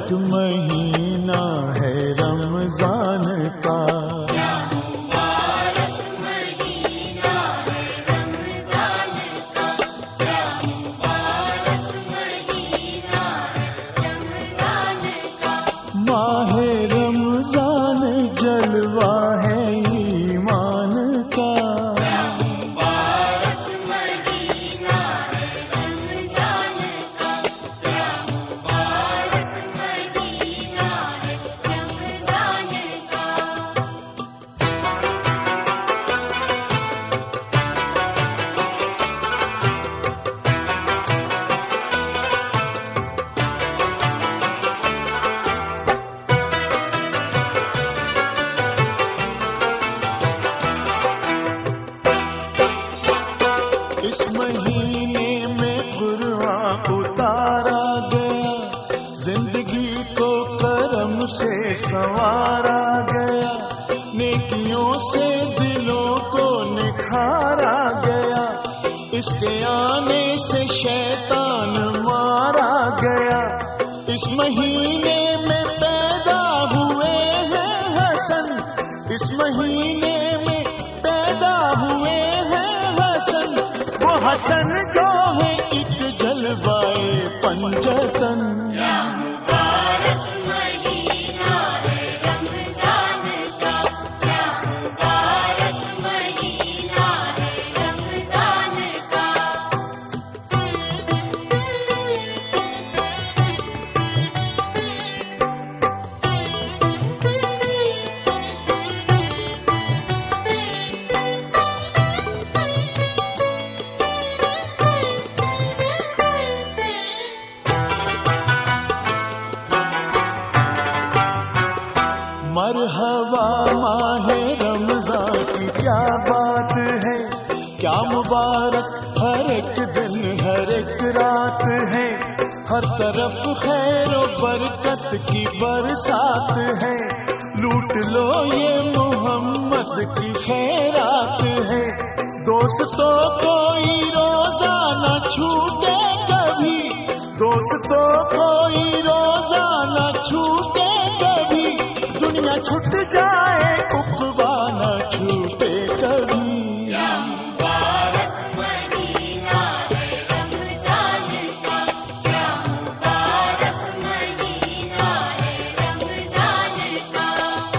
मुबारक महीना है रमजान का। माहे रमजान जलवा है ईमान का। इस महीने में कुरान उतारा गया, जिंदगी को करम से संवारा गया, नेकियों से दिलों को निखारा गया, इसके आने से शैतान मारा गया। इस महीने में पैदा हुए हैं हसन, इस महीने में पैदा हुए हसन जो है एक जलवाए पंजतन। मुबारक महीना है रमजान का, मुबारक महीना है रमजान का। मरहबा माहे रमजान की क्या बात है, क्या मुबारक हर एक दिन हर एक रात है, हर तरफ खैर और बरकत की बरसात है, लूट लो ये मोहम्मद की खैरात है। दोस्तों कोई रोजा न छूटे कभी, दोस्तों कोई रोजा न छूटे कभी, दुनिया छूट जाए उक़बा न छूटे कभी। मुबारक महीना है रमजान का, मुबारक महीना है रमजान का।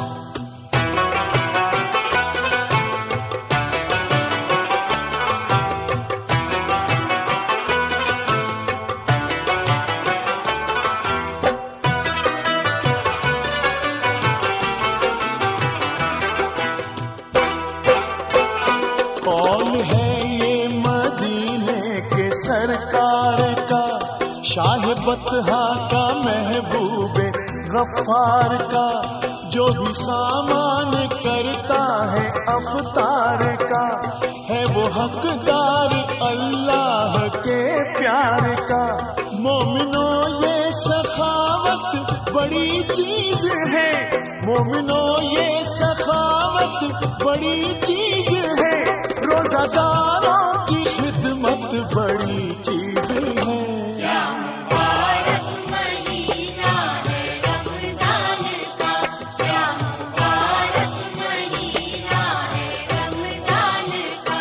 कौन है ये मदीने के सरकार का, शाह बतहा का महबूबे गफ्फार का, जो भी सामान करता है अफ्तार का, है वो हकदार अल्लाह के प्यार का। मोमिनो ये सखावत बड़ी चीज है, मोमिनो ये सखावत बड़ी चीज है, रोजादारों की खिदमत बड़ी चीज है। मुबारक महीना है रमजान का, मुबारक महीना है रमजान का।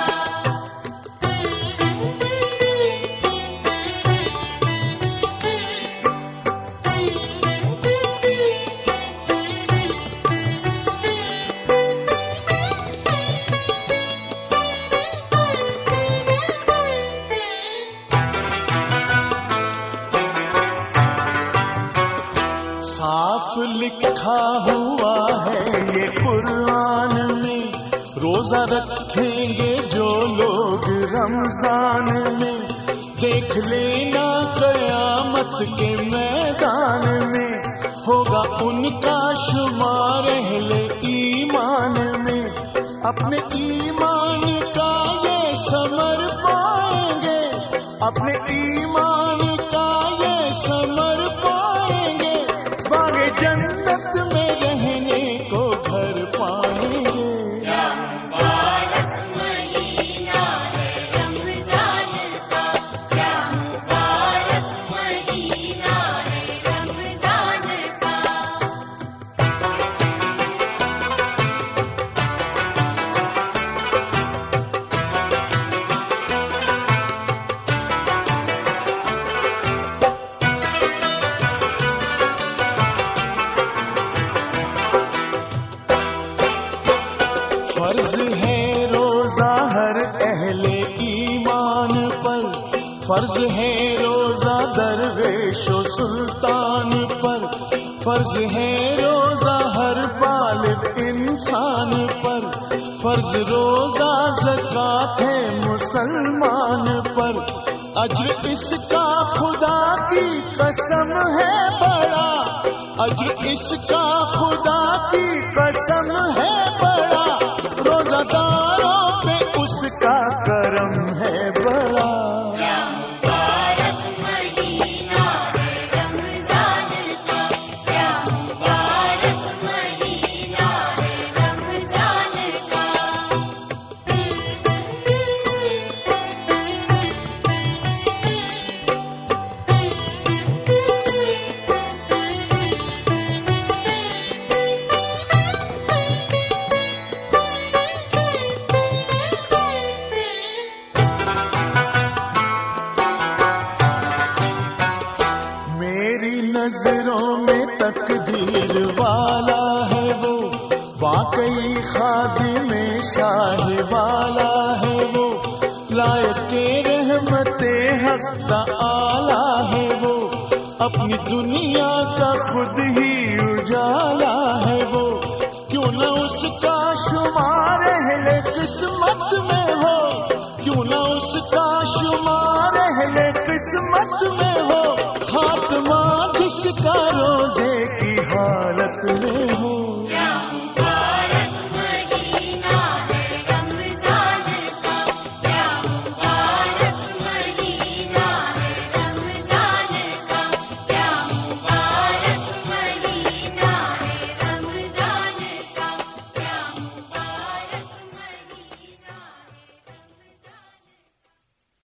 साफ लिखा हुआ है ये कुरान में, रोजा रखेंगे जो लोग रमजान में, देख लेना कयामत के मैदान में, होगा उनका शुमार अहले ईमान में। अपने ईमान का ये समर पाएंगे, अपने ईमान का ये समर पाएंगे, बागे जन्नत में रहने को घर पाएंगे। मुबारक महीना है रमजान का, मुबारक महीना है रमजान फर्ज है रोजा दरवेशो सुल्तान पर, फर्ज है रोजा हर बालिग इंसान पर, फर्ज रोजा ज़कात है मुसलमान पर। अज्र इसका खुदा की कसम है बड़ा, अज्र इसका खुदा की कसम है बड़ा, रोजादारों पे उसका करम है बड़ा। नजरों में तकदीर वाला है वो, वाकई खादिमे शाह वाला है वो, लायके रहमते हक आला है वो, अपनी दुनिया का खुद ही उजाला है वो। क्यों न उसका शुमार अहले किस्मत में हो, क्यों न उसका शुमार अहले किस्मत में हो, खात्मा जिसका रोजे की हालत में हो।